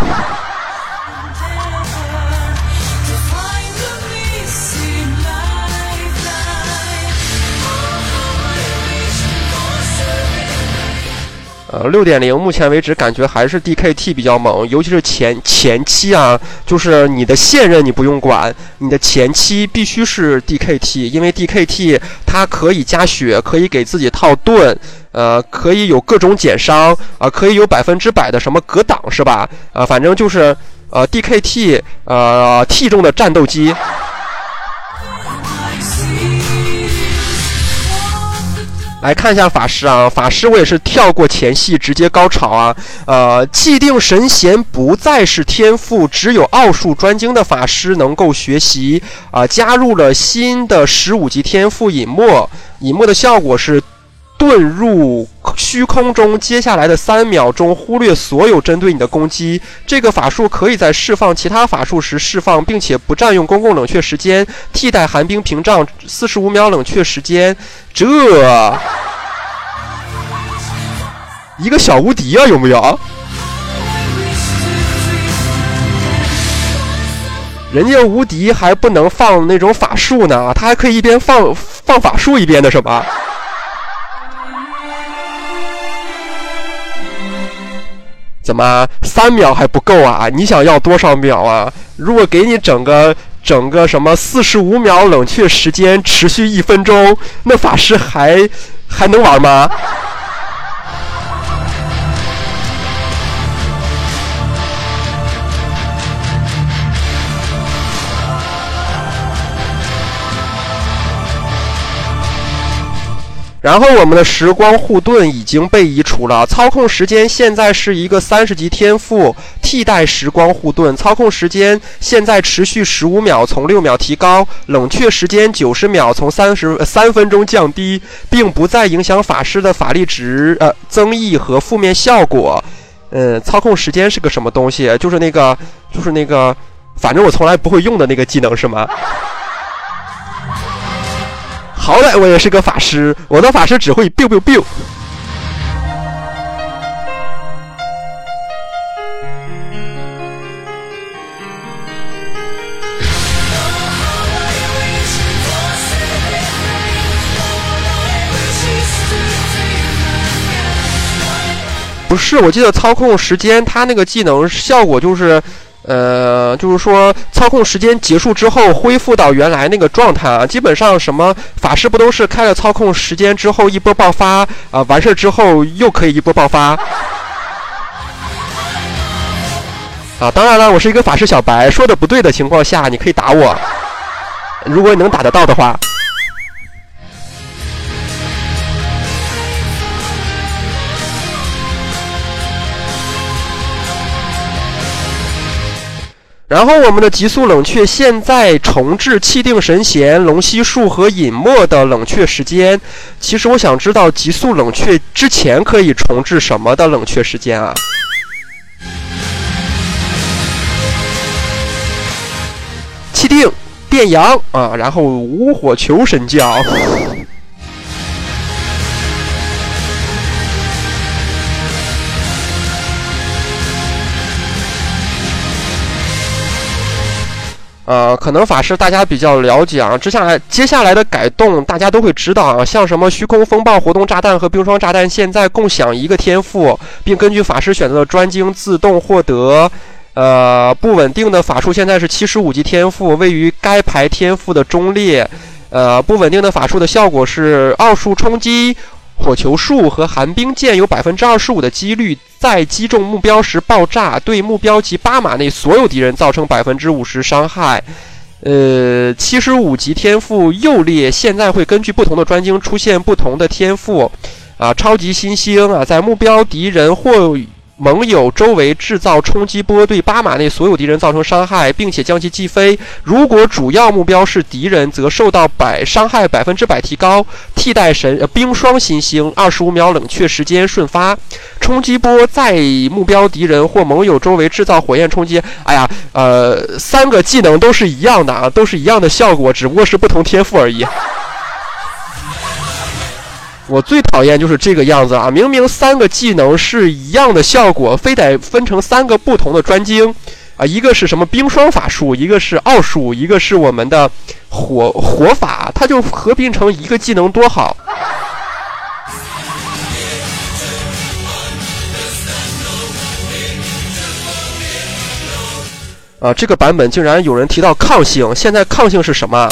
呃，六点零目前为止感觉还是 D K T 比较猛，尤其是前前期啊，就是你的现任你不用管，你的前期必须是 D K T， 因为 D K T 它可以加血，可以给自己套盾，呃，可以有各种减伤啊、呃，可以有百分之百的什么格挡是吧？啊、呃，反正就是呃 D K T 呃 T 中的战斗机。来看一下法师啊，法师我也是跳过前戏直接高潮啊。呃，既定神贤不再是天赋，只有奥数专精的法师能够学习啊、呃。加入了新的十五级天赋隐没，隐没的效果是遁入虚空中，接下来的三秒钟忽略所有针对你的攻击。这个法术可以在释放其他法术时释放，并且不占用公共冷却时间，替代寒冰屏障四十五秒冷却时间。这一个小无敌啊，有没有？人家无敌还不能放那种法术呢，他还可以一边放放法术一边的什么？怎么三秒还不够啊？你想要多少秒啊？如果给你整个整个什么四十五秒冷却时间，持续一分钟，那法师还还能玩吗？然后我们的时光护盾已经被移除了，操控时间现在是一个三十级天赋，替代时光护盾，操控时间现在持续十五秒，从六秒提高，冷却时间九十秒，从三十三分钟降低，并不再影响法师的法力值呃增益和负面效果。嗯，操控时间是个什么东西？就是那个就是那个，反正我从来不会用的那个技能是吗？好歹我也是个法师，我的法师只会 biu biu biu。不是，我记得操控时间，它那个技能效果就是。呃，就是说，操控时间结束之后恢复到原来那个状态啊。基本上什么法师不都是开了操控时间之后一波爆发啊、呃，完事之后又可以一波爆发啊。当然了，我是一个法师小白，说的不对的情况下，你可以打我，如果你能打得到的话。然后我们的极速冷却现在重置气定神闲、龙息术和隐没的冷却时间。其实我想知道极速冷却之前可以重置什么的冷却时间啊？气定变阳啊，然后无火球神教。呃，可能法师大家比较了解啊，接下来接下来的改动大家都会知道啊，像什么虚空风暴、活动炸弹和冰霜炸弹现在共享一个天赋，并根据法师选择的专精自动获得。呃，不稳定的法术现在是七十五级天赋，位于该排天赋的中列。呃，不稳定的法术的效果是奥数冲击。火球术和寒冰剑有 百分之二十五 的几率在击中目标时爆炸，对目标及八码内所有敌人造成 百分之五十 伤害。呃，七十五级天赋右列现在会根据不同的专精出现不同的天赋。啊，超级新星啊，在目标敌人或盟友周围制造冲击波，对八码内所有敌人造成伤害，并且将其击飞。如果主要目标是敌人，则受到百伤害百分之百提高。替代神呃冰霜新星，二十五秒冷却时间瞬发。冲击波在目标敌人或盟友周围制造火焰冲击。哎呀，呃，三个技能都是一样的啊，都是一样的效果，只不过是不同天赋而已。我最讨厌就是这个样子啊！明明三个技能是一样的效果，非得分成三个不同的专精啊！一个是什么冰霜法术，一个是奥术，一个是我们的火火法，它就合并成一个技能多好！啊，这个版本竟然有人提到抗性，现在抗性是什么？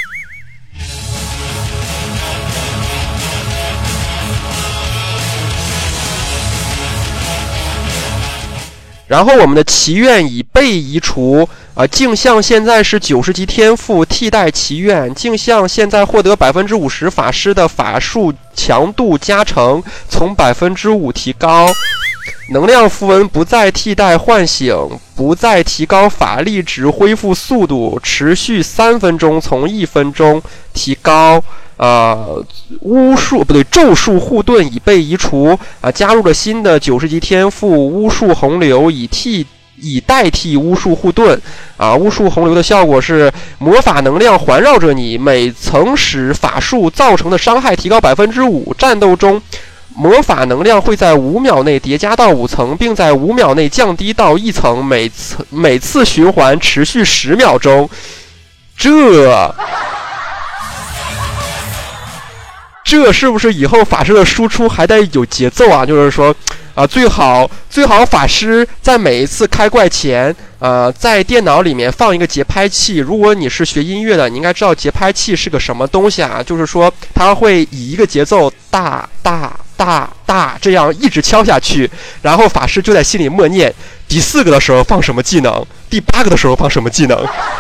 然后我们的祈愿已被移除啊，镜像现在是九十级天赋，替代祈愿。镜像现在获得 百分之五十 法师的法术强度加成，从 百分之五 提高。能量符文不再替代唤醒，不再提高法力值恢复速度，持续三分钟，从一分钟提高。 啊，巫术不对，咒术护盾已被移除啊，加入了新的九十级天赋巫术洪流，以替以代替巫术护盾啊。巫术洪流的效果是魔法能量环绕着你，每层使法术造成的伤害提高百分之五，战斗中魔法能量会在五秒内叠加到五层，并在五秒内降低到一层，每次每次循环持续十秒钟。这这是不是以后法师的输出还得有节奏啊？就是说啊，最好最好法师在每一次开怪前，呃，在电脑里面放一个节拍器。如果你是学音乐的，你应该知道节拍器是个什么东西啊？就是说它会以一个节奏大大大大这样一直敲下去，然后法师就在心里默念：第四个的时候放什么技能，第八个的时候放什么技能。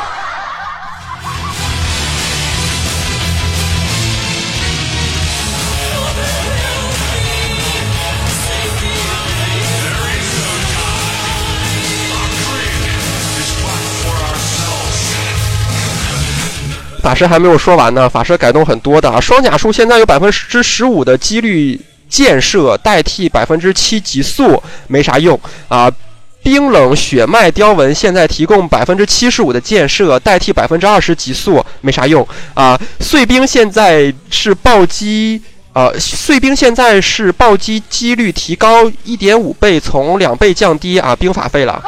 法师还没有说完呢，法师改动很多的啊。双甲术现在有百分之十五的几率箭射代替百分之七极速，没啥用啊。冰冷血脉雕纹现在提供百分之七十五的箭射代替百分之二十极速，没啥用啊。碎冰现在是暴击。呃，碎冰现在是暴击几率提高 一点五 倍，从两倍降低啊，兵法废了。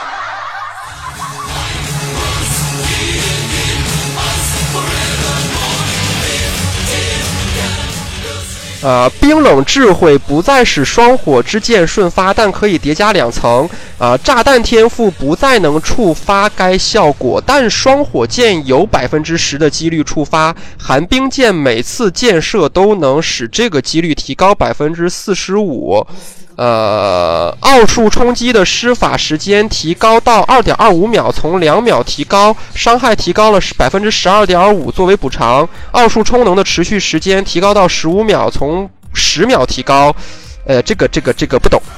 呃，冰冷智慧不再使双火之剑瞬发，但可以叠加两层。啊、呃，炸弹天赋不再能触发该效果，但双火箭有百分之十的几率触发。寒冰箭每次箭射都能使这个几率提高百分之四十五。呃，奥数冲击的施法时间提高到 二点二五秒，从两秒提高，伤害提高了 百分之十二点五 作为补偿。奥数充能的持续时间提高到十五秒，从十秒提高。呃，这个这个这个不懂。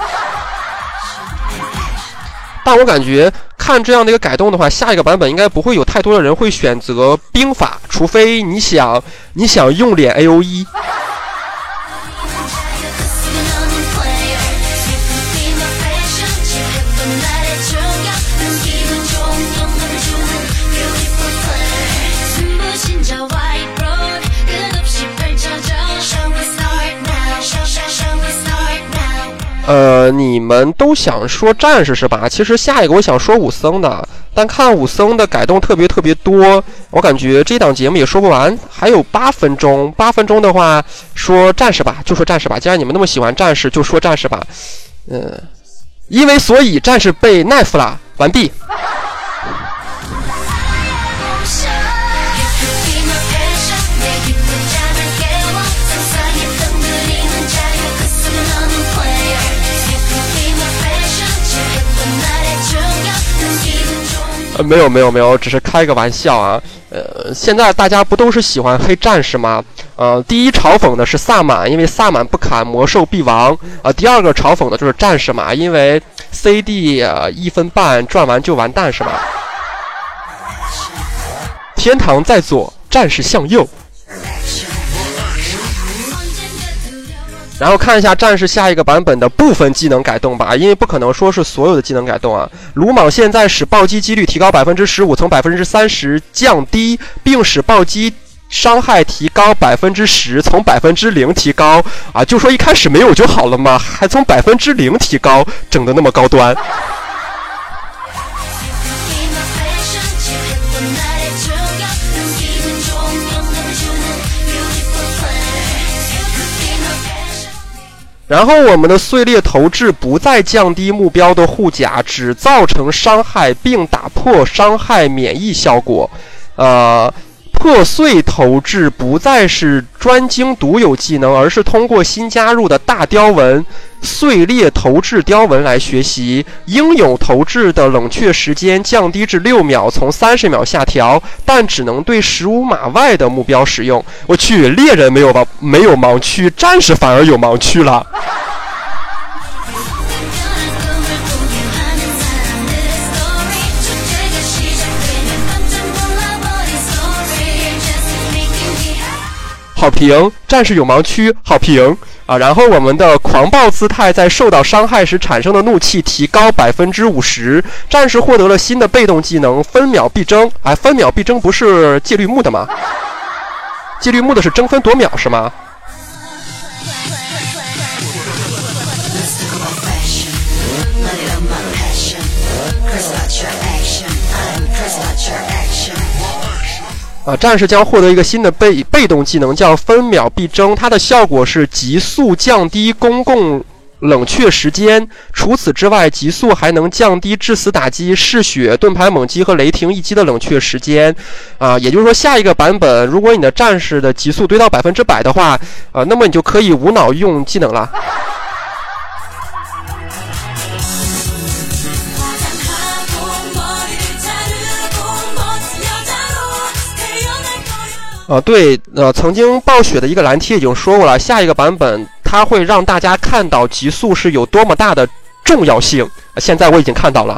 但我感觉看这样的一个改动的话，下一个版本应该不会有太多的人会选择兵法，除非你想你想用脸 A O E。呃，你们都想说战士是吧？其实下一个我想说武僧的，但看武僧的改动特别特别多，我感觉这档节目也说不完，还有八分钟，八分钟的话说战士吧，就说战士吧。既然你们那么喜欢战士，就说战士吧。嗯，因为所以战士被奈夫了，完毕。呃，没有没有没有，只是开个玩笑啊。呃，现在大家不都是喜欢黑战士吗？呃，第一嘲讽的是萨满，因为萨满不砍魔兽必亡啊、呃。第二个嘲讽的就是战士嘛，因为 C D 呃一分半赚完就完蛋是吧？天堂在左，战士向右。然后看一下战士下一个版本的部分技能改动吧，因为不可能说是所有的技能改动啊。鲁莽现在使暴击几率提高 百分之十五， 从 百分之三十 降低，并使暴击伤害提高 百分之十， 从百分之零提高啊。就说一开始没有就好了嘛，还从百分之零提高，整得那么高端。然后我们的碎裂投掷不再降低目标的护甲，只造成伤害并打破伤害免疫效果。呃，破碎投掷不再是专精独有技能，而是通过新加入的大雕纹碎裂投掷雕纹来学习。英勇投掷的冷却时间降低至六秒，从三十秒下调，但只能对十五码外的目标使用。我去，猎人没有吧？没有盲区，战士反而有盲区了。 好评，战士有盲区，好评啊。然后我们的狂暴姿态在受到伤害时产生的怒气提高百分之五十，战士获得了新的被动技能分秒必争。哎，分秒必争不是戒律木的吗？戒律木的是争分夺秒是吗？啊，战士将获得一个新的被被动技能，叫分秒必争。它的效果是急速降低公共冷却时间。除此之外，急速还能降低致死打击、嗜血、盾牌猛击和雷霆一击的冷却时间。啊，也就是说，下一个版本，如果你的战士的急速堆到百分之百的话，啊，那么你就可以无脑用技能了。呃，对，呃，曾经暴雪的一个蓝贴已经说过了，下一个版本它会让大家看到极速是有多么大的重要性。呃、现在我已经看到了。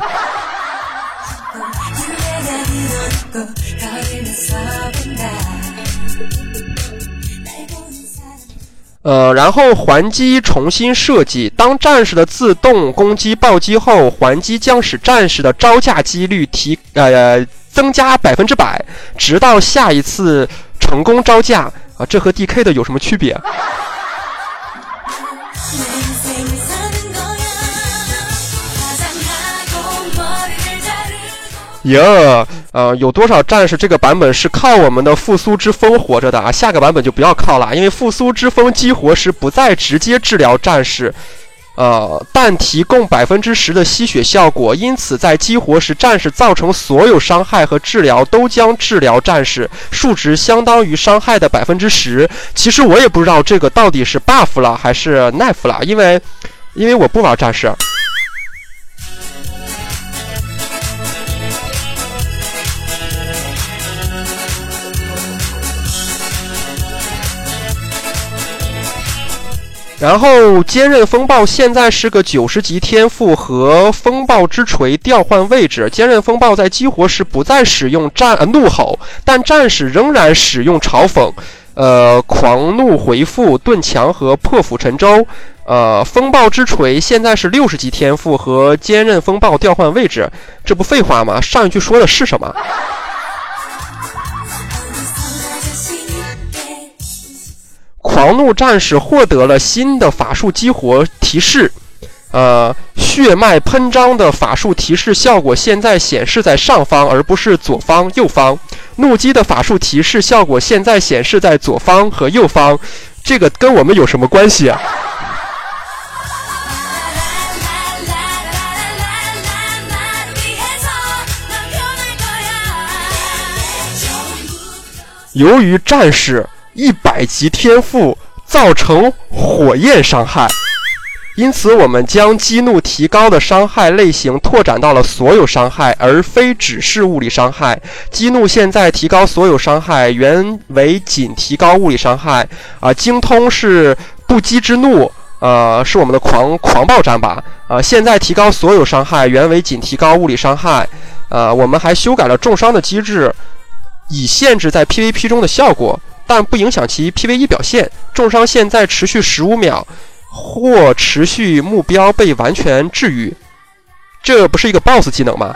呃，然后还击重新设计，当战士的自动攻击暴击后，还击将使战士的招架几率提呃增加百分之百，直到下一次成功招架啊，这和 D K 的有什么区别？耶、yeah, 呃，有多少战士这个版本是靠我们的复苏之风活着的啊？下个版本就不要靠了，因为复苏之风激活时不再直接治疗战士。呃，但提供百分之十的吸血效果，因此在激活时，战士造成所有伤害和治疗都将治疗战士，数值相当于伤害的百分之十。其实我也不知道这个到底是 buff 了还是 nerf 了，因为因为我不玩战士。然后坚韧风暴现在是个九十级天赋，和风暴之锤调换位置。坚韧风暴在激活时不再使用战、呃、怒吼，但战士仍然使用嘲讽、呃狂怒回复、盾墙和破釜沉舟。呃，风暴之锤现在是六十级天赋，和坚韧风暴调换位置。这不废话吗？上一句说的是什么？狂怒战士获得了新的法术激活提示，呃，血脉喷张的法术提示效果现在显示在上方，而不是左方、右方。怒击的法术提示效果现在显示在左方和右方，这个跟我们有什么关系啊？由于战士一百级天赋造成火焰伤害，因此我们将激怒提高的伤害类型拓展到了所有伤害，而非只是物理伤害。激怒现在提高所有伤害，原为仅提高物理伤害。啊，精通是不击之怒，呃，是我们的狂狂暴战吧？啊，现在提高所有伤害，原为仅提高物理伤害。呃，我们还修改了重伤的机制，以限制在 P V P 中的效果，但不影响其 P V E 表现。重伤现在持续十五秒，或持续目标被完全治愈。这不是一个 boss 技能吗？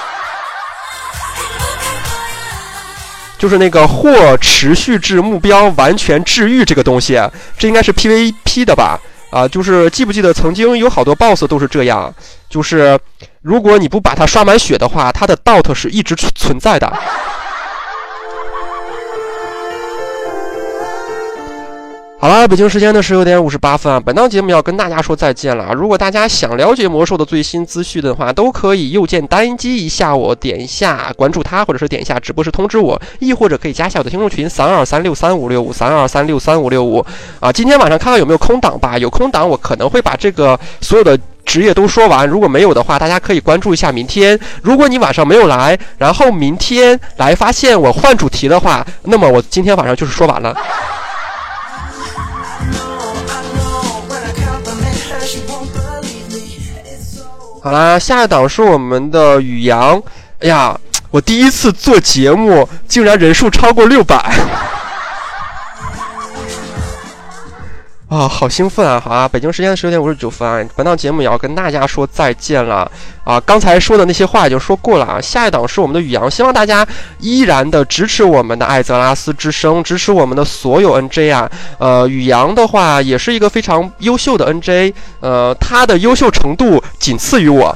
就是那个或持续至目标完全治愈这个东西，这应该是 P V P 的吧？啊，就是记不记得曾经有好多 boss 都是这样，就是如果你不把它刷满血的话，它的 dot 是一直存在的。好了，北京时间的十六点五十八分啊，本档节目要跟大家说再见了。如果大家想了解魔兽的最新资讯的话，都可以右键单击一下我，点一下关注他，或者是点一下直播时通知我，亦或者可以加一下我的听众群三二三六三五六五三二三六三五六五啊。今天晚上看看有没有空档吧，有空档我可能会把这个所有的职业都说完，如果没有的话，大家可以关注一下明天。如果你晚上没有来，然后明天来发现我换主题的话，那么我今天晚上就是说完了。好啦，下一档是我们的宇阳。哎呀，我第一次做节目，竟然人数超过六百。 啊，好兴奋啊！好啊，北京时间十九点五十九分啊，本档节目也要跟大家说再见了啊！刚才说的那些话也就说过了啊。下一档是我们的宇阳，希望大家依然的支持我们的艾泽拉斯之声，支持我们的所有 N J 啊。呃，宇阳的话也是一个非常优秀的 N J， 呃，他的优秀程度仅次于我。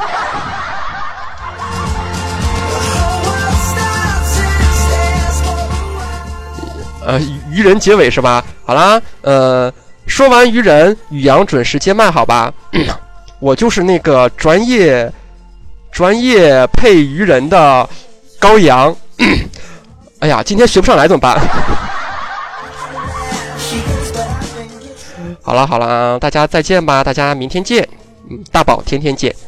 呃，愚人结尾是吧？好啦，呃。说完愚人，宇阳准时接麦，好吧？我就是那个专业专业配愚人的高阳。哎呀，今天学不上来怎么办？好了好了，大家再见吧，大家明天见。嗯，大宝天天见。